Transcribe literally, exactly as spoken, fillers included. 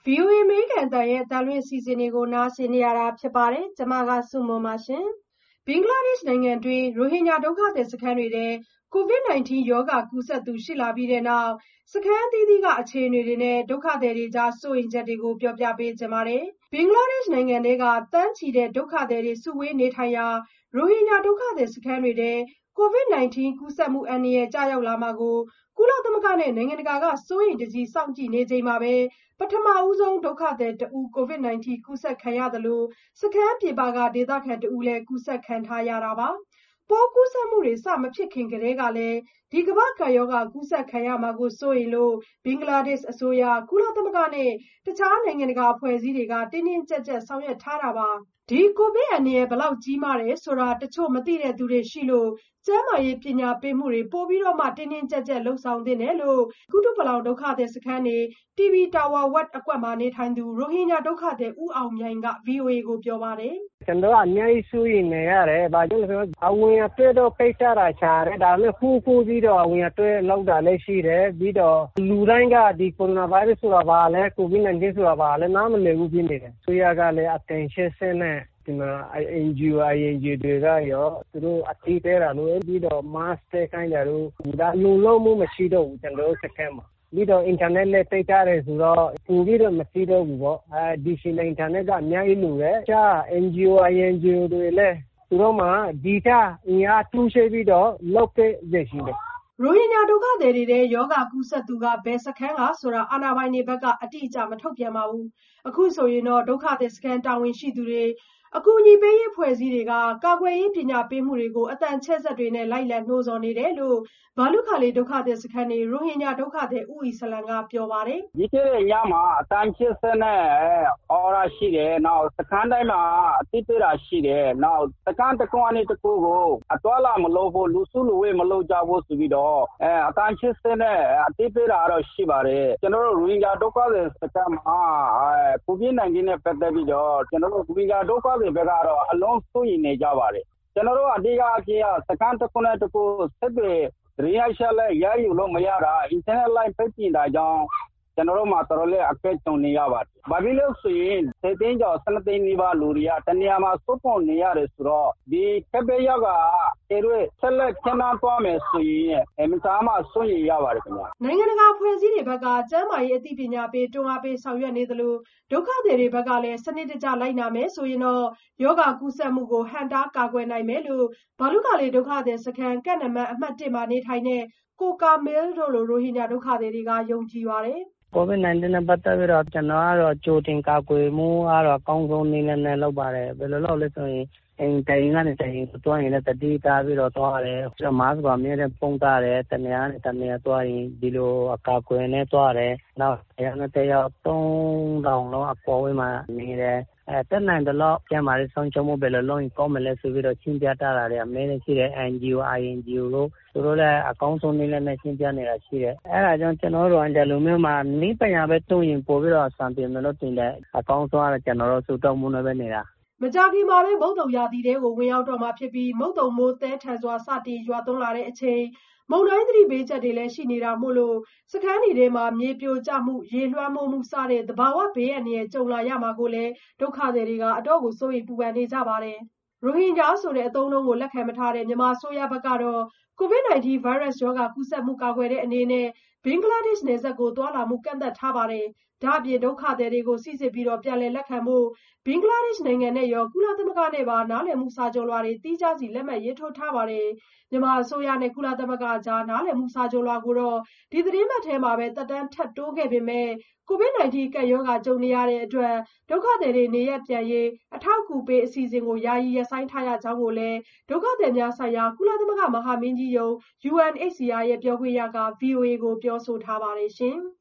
ဗွီအိုအေ အမေရိကန်အသံရဲ့အသံလွှင့်အစီအစဉ်တွေကိုနားဆင်နေရတာဖြစ်ပါတယ်။ကျွန်မကစုမွန်ပါရှင်။ဘင်္ဂလားဒေ့ရှ်နိုင်ငံတွင်းရိုဟင်ဂျာဒုက္ခသည်စခန်းတွေထဲကိုဗစ် ၁၉ ရောဂါကူးစက်သူရှိလာပြီးတဲ့နောက်စခန်းအသီးသီးကအခြေအနေတွေနဲ့ဒုက္ခသည်တွေကြားစိုးရိမ်ချက်တွေကိုပြောပြပေးချင်ပါတယ်။ဘင်္ဂလားဒေ့ရှ်နိုင်ငံထဲကတန်းချီတဲ့ဒုက္ခသည်တွေစုဝေးနေထိုင်ရာရိုဟင်ဂျာဒုက္ခသည်စခန်းတွေထဲကိုဗစ် ၁၉ ကူးစက်မှုအန္တရာယ်ကျရောက်လာမှာကိုကုလသမဂ္ဂနဲ့နိုင်ငံတကာကစိုးရိမ်တကြီးစောင့်ကြည့်နေချိန်မှာပဲပထမဦးဆုံးဒုက္ခသည်တဦးကိုဗစ် ၁၉ ကူးစက်ခံရသလိုစခန်းပြင်ပကဒေသခံတဦးလည်းကူးစက်ခံထားရတာပါ။ပိုးကူးစက်မှုတွေစမဖြစ်ခင်ကတည်းကလည်းဒီကမ္ဘာ့ကပ်ရောဂါကူးစက်ခံရမှာကိုစိုးရိမ်လို့ဘင်္ဂလားဒေ့ရှ်အစိုးရ၊ကုလသမဂ္ဂနဲ့တခြားနိုင်ငံတကာအဖွဲ့အစည်းတွေကတင်းတင်းကြပ်ကြပ်ဆောင်ရွက်ထားတာပါ။ဒီကိုဗစ်အန္တရာယ်ဘယ်လောက်ကြီးမားတယ်ဆိုတာတချို့မသိတဲ့သူတွေရှိလို့ကျန်းမာရေးပညာပေးမှုတွေပိုပြီးတော့မှတင်းတင်းကြပ်ကြပ်လုပ်ဆောင်သင့်တယ်လို့ကုတုပလောင်ဒုက္ခသည်စခန်းနေတီဗီတာဝါဝက်အကွက်မှာနေထိုင်သူရိုဟင်ဂျာဒုက္ခသည်ဦးအောင်မြိုင်က ဗွီအိုအေကိုပြောပါတယ်။ကျွန်တော်ကအများကြီးစိုးရိမ်နေရတယ်။ဘာကြောင့်လဲဆိုတော့အဝင်အတွေ့တော့ပိတ်ထားတာရှားတယ်။ဒါပေမဲ့ဖူးဖူးပြီးတော့အဝင်အတွေ့လောက်တာလည်းရှိတယ်။ပြီးတော့လူတိုင်းကဒီကိုရိုနာဗိုင်းရပ်စ်ဆိုတာဘာလဲကိုဗစ် ၁၉ ဆိုတာဘာလဲနားမလည်ဘူးဖြစ်နေတယ်။ဆိုရကလည်း attention ဆက်နဲ့ဒီမှာ အန်ဂျီအို အိုင်အန်ဂျီအို တွေကရောသူတို့အတိတဲတာလို့ပြီးတော့ mask တဲခိုင်းကြလို့ဒါလုံလောက်မှုမရှိတော့ဘူးကျွန်တော်စခန်းမှာပြီးတော့ internet လည်းပိတ်ထားတယ်ဆိုတော့ပူပြီးတော့မရှိတော့ဘူးပေါ့အဲဒီရှင် internet ကအများကြီးလိုတယ်ချာ အန်ဂျီအို အိုင်အန်ဂျီအို တွေလည်းသူတို့မှာ data အင်အားထူးခြားပြီးတော့လောက်တဲ့ရရှိတယ်ရိုဟင်ဂျာဒုက္ခသည်တွေထဲယောဂကူးစက်သူကဘယ်စခန်းကဆိုတာအာဏာပိုင်တွေဘက်ကအတိအကျမထုတ်ပြန်ပါဘူး။အခုဆိုရင်တော့ဒုက္ခသည်စခန်းတာဝန်ရှိသူတွေအကူအညီပေးရေးဖွဲ့စည်းတွေကကာကွယ်ရေးပညာပေးမှုတွေကိုအတန်ချဲ့ဆက်တွေနဲ့လိုက်လံနှိုးဆော်နေတယ်လို့ဘာလုခါလေးဒုက္ခသည်စခန်းနေရိုဟင်ဂျာဒုက္ခသည်ဦးအီစလန်ကပြောပါတယ်။ဒီကနေ့ညမှာအတန်ချဲ့ဆက်နဲ့အော်ရာရှိတယ်နောက်စခန်းတိုင်းမှာအတိပေးတာရှိတယ်နောက်စခန်းတစ်ခုအနေတစ်ခုကိုအတွာလာမလို့ဖို့လူစုလူဝေးမလို့ကြဖို့ဆိုပြီးတော့အဲအတန်ချဲ့ဆက်နဲ့အတိပေးတာတော့ရှိပါတယ်။ကျွန်တော်တို့ရိုဟင်ဂျာဒုက္ခသည်စခန်းမှာအဲကိုဗစ် ၁၉ နဲ့ပတ်သက်ပြီးတော့ကျွန်တော်တို့ရိုဟင်ဂျာဒုက္ခသည်ဘက်ကတော့အလုံးစိုးရိမ်နေကြပါတယ်ကျွန်တော်တို့အဓိကအဖြစ်စကန်တစ်ခုနဲ့တစ်ခုဆက်တွေရီယာရှာလဲရယူလို့မရတာ internet line ပိတ်ပင်တာကြောင့်ကျွန်တော်တို့မှာတော်တော်လေးအကဲကြုံနေရပါတယ်။ဘာဖြစ်လို့ဆိုရင်စေတင်းကျော်စနသိန်းနီးပါးလူတွေကတနေရာမှာစုပုံနေရတယ်ဆိုတော့ဒီကပ်ဘေးရောဂါအဲတွေဆက်လက်ကျန်းမာသွားမယ်ဆိုရင်အမစားမှစိုးရိမ်ရပါတယ်ခင်ဗျာ။နိုင်ငံတကာဖွဲ့စည်းတွေဘက်ကကျန်းမာရေးအသိပညာပေးတွန်းအားပေးဆောင်ရွက်နေသလိုဒုက္ခသည်တွေဘက်ကလည်းစနစ်တကျလိုက်နာမယ်ဆိုရင်တော့ယောဂကူးစက်မှုကိုဟန်တားကာကွယ်နိုင်မယ်လို့ဘာလုခါလေးဒုက္ခသည်စခန်းကန့်နမတ်အမှတ်၁မှာနေထိုင်တဲ့ကိုကာမဲလ်တို့လိုရိုဟင်ဂျာဒုက္ခသည်တွေကယုံကြည်ပါတယ်။ကိုဗစ် ၁၉ နဲ့ပတ်သက်ပြီးတော့ကျွန်တော်ကတော့ကြိုတင်ကာကွယ်မှုကတော့အကောင်းဆုံးနည်းနဲ့လုပ်ပါတယ်ဘယ်လိုလုပ်လဲဆိုရင်အင်တိုင်ကနေတိုင်တွားရင်လည်းတတိထားပြီးတော့တွားရတယ်။မားစ်ကအမြဲတမ်းပုံထားတယ်တနေရာနဲ့တနေရာတွားရင်ဒီလိုအကာအကွယ်နဲ့တွားတယ်။နောက်ရန်တဲ့ရောက်သုံးတောင်လုံးအပေါ်ဝေးမှာနေတယ်။အဲတက်နိုင်တယ်လို့ကျမလေးဆုံးချုံမှုပဲလို့လုံးကောင်းမလဲဆိုပြီးတော့ရှင်းပြထားတာတွေအမဲနဲ့ရှိတယ် အန်ဂျီအို အိုင်အန်ဂျီအို လို့သူတို့လည်းအကောင်းဆုံးနည်းနဲ့ရှင်းပြနေတာရှိတယ်။အဲဒါကြောင့်ကျွန်တော်တို့အန်ဂျီလိုမျိုးမှာနီးပညာပဲတုံးရင်ပို့ပြီးတော့စံပြင်မယ်လို့တင်တယ်အကောင်းဆုံးကတော့ကျွန်တော်တို့စုတောင်းမှုနဲ့ပဲနေတာမကြာခင်မှာပဲမုတ်တုံရာသီတဲကိုဝင်ရောက်တော့မှာဖြစ်ပြီးမုတ်တုံမိုးသဲထန်စွာစတင်ရွာသွန်းလာတဲ့အချိန်မုန်တိုင်းသတိပေးချက်တွေလည်းရှိနေတာမို့လို့စခန်းတွေထဲမှာမြေပြိုကျမှုရေလွှမ်းမိုးမှုစတဲ့သဘာဝဘေးအန္တရာယ်ကြုံလာရမှာကိုလည်းဒုက္ခသည်တွေကအတော့ကိုစိုးရိမ်ပူပန်နေကြပါတယ်။ရိုဟင်ဂျာဆိုတဲ့အသုံးအနှုန်းကိုလက်ခံမထားတဲ့မြန်မာဆိုရဘက်ကတော့ကိုဗစ် ၁၉ ဗိုင်းရပ်စ်ရောဂါကူးစက်မှုကာကွယ်တဲ့အနေနဲ့ဘင်္ဂလားဒေ့ရှ်နယ်စပ်ကိုသွားလာမှုကန့်သတ်ထားပါတယ်။ဒါ့အပြင်ဒုက္ခသည်တွေကိုစိစစ်ပြီးတော့ပြန်လည်လက်ခံဖို့ဘင်္ဂလားဒေ့ရှ်နိုင်ငံနဲ့ရောကုလသမဂ္ဂနဲ့ပါနားလည်မှုစာချုပ်လွှာတွေတိကျစီလက်မှတ်ရေးထိုးထားပါတယ်။မြန်မာအစိုးရနဲ့ကုလသမဂ္ဂကြားနားလည်မှုစာချုပ်လွှာကိုတော့ဒီသတင်းပတ်ထဲမှာပဲတက်တန်းထပ်တိုးခဲ့ပေမဲ့ကိုဗစ် ၁၉ ကပ်ရောဂါကြုံနေရတဲ့အတွက်ဒုက္ခသည်တွေနေရပြန်ရေးအထောက်အကူပေးအစီအစဉ်ကိုယာယီရပ်ဆိုင်းထားရကြောင်းကိုလည်းဒုက္ခသည်များဆိုင်ရာကုလသမဂ္ဂမဟာမင်းကြီးရုံး ယူအန်အိတ်စီအာ ရဲ့ပြောခွင့်ရက ဗွီအိုအေကိုပြောဆိုထားပါတယ်ရှင်။